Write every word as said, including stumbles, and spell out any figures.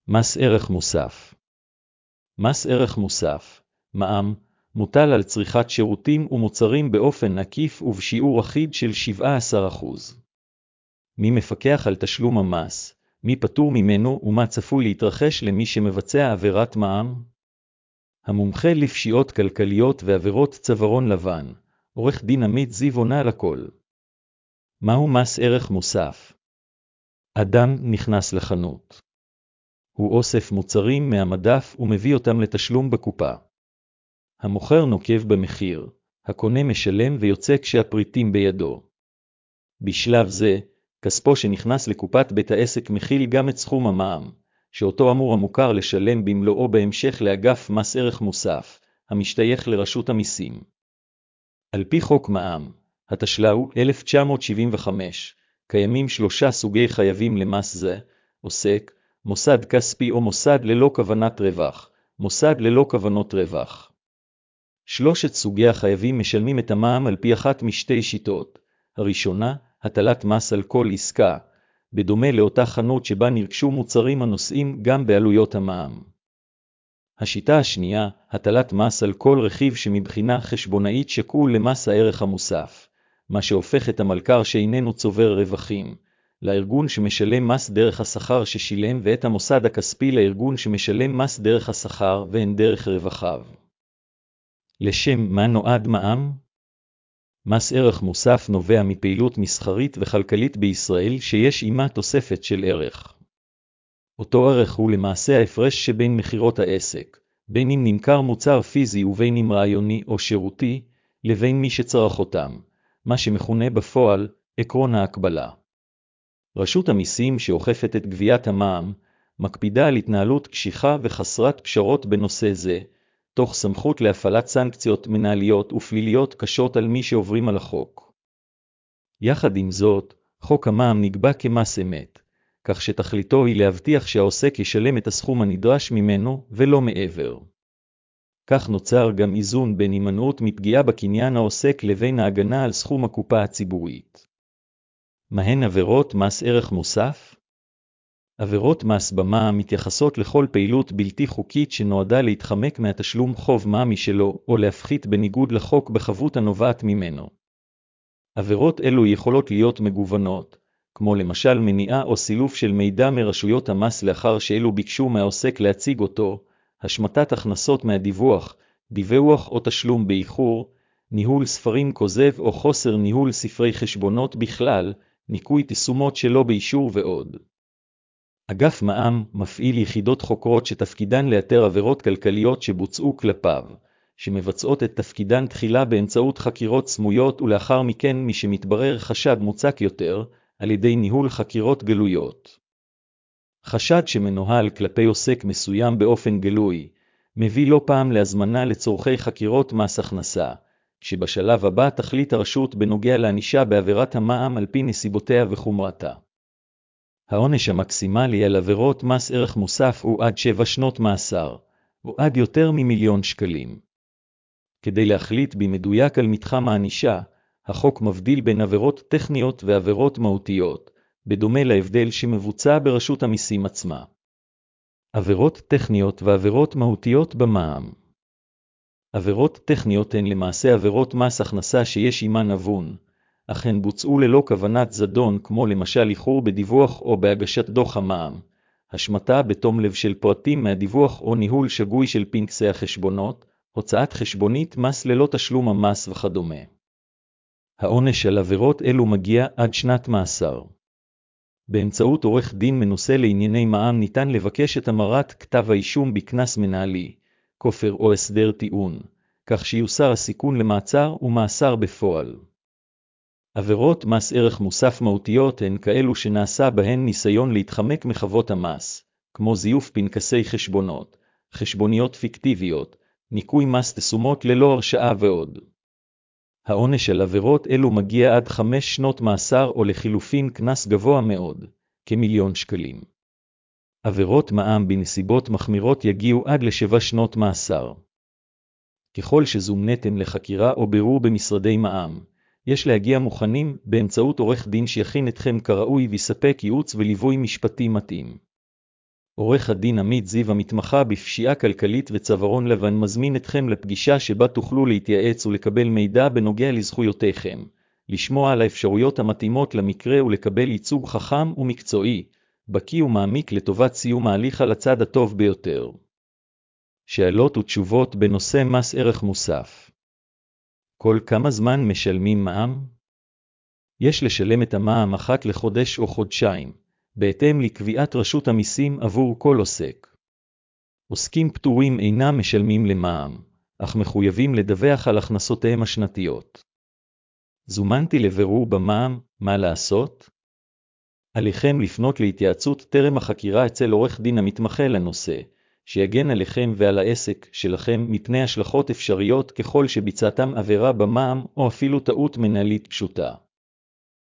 מס ערך מוסף. מס ערך מוסף, מע"מ, מוטל על צריכת שירותים ומוצרים באופן עקיף ובשיעור אחיד של שבעה עשר אחוז. מי מפקח על תשלום המס, מי פטור ממנו ומה צפוי להתרחש למי שמבצע עבירת מע"מ? המומחה לפשיעות כלכליות ועבירות צווארון לבן, עורך דין עמית זיו עונה לכל. מהו מס ערך מוסף? אדם נכנס לחנות. הוא אוסף מוצרים מהמדף ומביא אותם לתשלום בקופה. המוכר נוקב במחיר, הקונה משלם ויוצא כשהפריטים בידו. בשלב זה, כספו שנכנס לקופת בית העסק מכיל גם את סכום המע"מ, שאותו אמור המוכר לשלם במלואו בהמשך לאגף מס ערך מוסף, המשתייך לרשות המיסים. על פי חוק מע"מ, התשל"ו אלף תשע מאות שבעים וחמש, קיימים שלושה סוגי חייבים למס זה, עוסק, מוסד כספי או מוסד ללא כוונת רווח, מוסד ללא כוונות רווח. שלושת סוגי החייבים משלמים את המע"מ על פי אחת משתי שיטות. הראשונה, הטלת מס על כל עסקה, בדומה לאותה חנות שבה נרכשו מוצרים הנושאים גם בעלויות המע"מ. השיטה השנייה, הטלת מס על כל רכיב שמבחינה חשבונאית שקול למס הערך המוסף, מה שהופך את המלכ"ר שאיננו צובר רווחים, לארגון שמשלם מס דרך השכר ששילם ואת המוסד הכספי לארגון שמשלם מס דרך השכר והן דרך רווחיו. לשם מה נועד מע"מ? מס ערך מוסף נובע מפעילות מסחרית וכלכלית בישראל שיש עימה תוספת של ערך. אותו ערך הוא למעשה ההפרש שבין מחירות העסק, בין אם נמכר מוצר פיזי ובין אם רעיוני או שירותי, לבין מי שצרך אותם, מה שמכונה בפועל עקרון ההקבלה. רשות המיסים שאוכפת את גביית המע"מ, מקפידה על התנהלות קשיחה וחסרת פשרות בנושא זה, תוך סמכות להפעלת סנקציות מנהליות ופליליות קשות על מי שעוברים על החוק. יחד עם זאת, חוק המע"מ נקבע כמס אמת, כך שתכליתו היא להבטיח שהעוסק ישלם את הסכום הנדרש ממנו ולא מעבר. כך נוצר גם איזון בין הימנעות מפגיעה בקניין העוסק לבין ההגנה על סכום הקופה הציבורית. מהן עבירות מס ערך מוסף? עבירות מס במע"מ מתייחסות לכל פעילות בלתי חוקית שנועדה להתחמק מהתשלום חוב מע"מ משלו או להפחית בניגוד לחוק בחבות הנובעת ממנו. עבירות אלו יכולות להיות מגוונות, כמו למשל מניעה או סילוף של מידע מרשויות המס לאחר שאלו ביקשו מהעוסק להציג אותו, השמטת הכנסות מהדיווח, דיווח או תשלום באיחור, ניהול ספרים כוזב או חוסר ניהול ספרי חשבונות בכלל, ניקוי תשומות שלא באישור ועוד. אגף מע"מ מפעיל יחידות חוקרות שתפקידן לאתר עבירות כלכליות שבוצעו כלפיו, שמבצעות את תפקידן תחילה באמצעות חקירות סמויות ולאחר מכן מי שמתברר חשד מוצק יותר, על ידי ניהול חקירות גלויות. חשד שמנוהל כלפי עוסק מסוים באופן גלוי, מביא לא פעם להזמנה לצורכי חקירות מס הכנסה, שבשלב הבא תחליט הרשות בנוגע לענישה בעבירת המע"מ על פי נסיבותיה וחומרתה. העונש המקסימלי על עבירות מס ערך מוסף הוא עד שבע שנות מאסר, או עד יותר ממיליון שקלים. כדי להחליט במדויק על מתחם הענישה, החוק מבדיל בין עבירות טכניות ועבירות מהותיות, בדומה להבדל שמבוצע ברשות המיסים עצמה. עבירות טכניות ועבירות מהותיות במע"מ. עבירות טכניות הן למעשה עבירות מס הכנסה שיש עימן עוון, אך הן בוצעו ללא כוונת זדון כמו למשל איחור בדיווח או בהגשת דוח המע"מ, השמטה בתום לב של פרטים מהדיווח או ניהול שגוי של פנקסי החשבונות, הוצאת חשבונית מס ללא תשלום המס וכדומה. העונש על עבירות אלו מגיע עד שנת מאסר. באמצעות עורך דין מנוסה לענייני מע"מ ניתן לבקש את המרת כתב האישום בקנס מנהלי, כופר או הסדר טיעון, כך שיוסר הסיכון למעצר ומאסר בפועל. עבירות מס ערך מוסף מהותיות הן כאלו שנעשה בהן ניסיון להתחמק מחבות המס, כמו זיוף פנקסי חשבונות, חשבוניות פיקטיביות, ניקוי מס תשומות ללא הרשעה ועוד. העונש על עבירות אלו מגיע עד חמש שנות מאסר או לחילופין קנס גבוה מאוד, כמיליון שקלים. עבירות מע"מ בנסיבות מחמירות יגיעו עד לשבע שנות מאסר. ככל שזומנתם לחקירה או בירור במשרדי מע"מ, יש להגיע מוכנים באמצעות עורך דין שיכין אתכם כראוי ויספק ייעוץ וליווי משפטי מתאים. עורך הדין עמית זיו המתמחה בפשיעה כלכלית וצווארון לבן מזמין אתכם לפגישה שבה תוכלו להתייעץ ולקבל מידע בנוגע לזכויותיכם, לשמוע על האפשרויות המתאימות למקרה ולקבל ייצוג חכם ומקצועי, בקיא ומעמיק לטובת סיום ההליך על הצד הטוב ביותר. שאלות ותשובות בנושא מס ערך מוסף. כל כמה זמן משלמים מע"מ? יש לשלם את המע"מ אחת לחודש או חודשיים, בהתאם לקביעת רשות המיסים עבור כל עוסק. עוסקים פטורים אינם משלמים למע"מ, אך מחויבים לדווח על הכנסותיהם השנתיות. זומנתי לבירור במע"מ, מה לעשות? עליכם לפנות להתייעצות טרם החקירה אצל עורך דין המתמחה לנושא, שיגן עליכם ועל העסק שלכם מפני השלכות אפשריות ככל שביצעתם עבירה במע"מ או אפילו טעות מנהלית פשוטה.